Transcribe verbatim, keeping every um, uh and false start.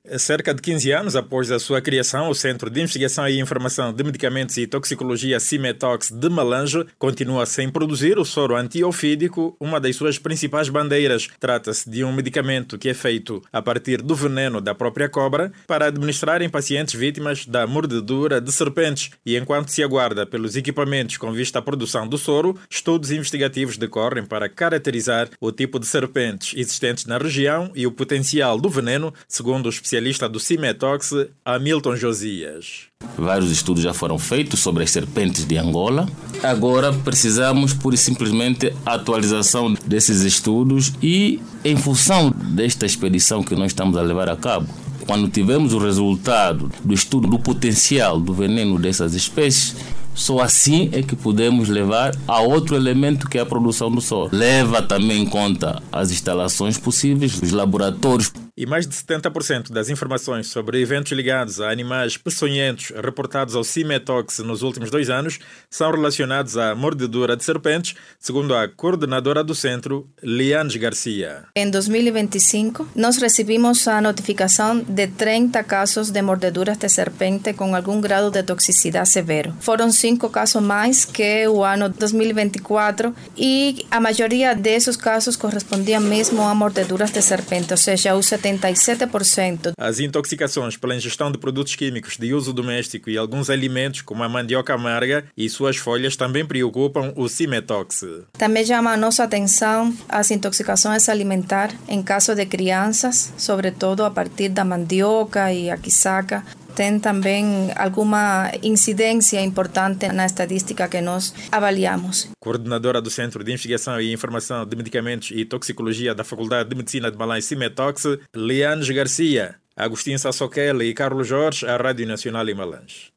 Cerca de quinze anos após a sua criação, o Centro de Investigação e Informação de Medicamentos e Toxicologia CIMETOX de Malange continua sem produzir o soro antiofídico, uma das suas principais bandeiras. Trata-se de um medicamento que é feito a partir do veneno da própria cobra para administrar em pacientes vítimas da mordedura de serpentes. E enquanto se aguarda pelos equipamentos com vista à produção do soro, estudos investigativos decorrem para caracterizar o tipo de serpentes existentes na região e o potencial do veneno, segundo o especialista do CIMETOX, Hamilton Josias. Vários estudos já foram feitos sobre as serpentes de Angola. Agora precisamos, pura e simplesmente, a atualização desses estudos e, em função desta expedição que nós estamos a levar a cabo, quando tivermos o resultado do estudo do potencial do veneno dessas espécies, só assim é que podemos levar a outro elemento, que é a produção do soro. Leva também em conta as instalações possíveis, os laboratórios. E mais de setenta por cento das informações sobre eventos ligados a animais peçonhentos reportados ao CIMETOX nos últimos dois anos são relacionados à mordedura de serpentes, segundo a coordenadora do centro, Lianes Garcia. Em dois mil e vinte e cinco, nós recebimos a notificação de trinta casos de mordeduras de serpente com algum grado de toxicidade severo. Foram cinco casos mais que o ano dois mil e vinte e quatro e a maioria desses casos correspondiam mesmo a mordeduras de serpente, ou seja, o setenta e sete por cento. As intoxicações pela ingestão de produtos químicos de uso doméstico e alguns alimentos, como a mandioca amarga e suas folhas, também preocupam o CIMETOX. Também chama a nossa atenção as intoxicações alimentares em caso de crianças, sobretudo a partir da mandioca e a quiçaca. Tem também alguma incidência importante na estadística que nós avaliamos. Coordenadora do Centro de Investigação e Informação de Medicamentos e Toxicologia da Faculdade de Medicina de Malange CIMETOX, Lianes Garcia, Agostinho Sassoquela e Carlos Jorge, à Rádio Nacional em Malange.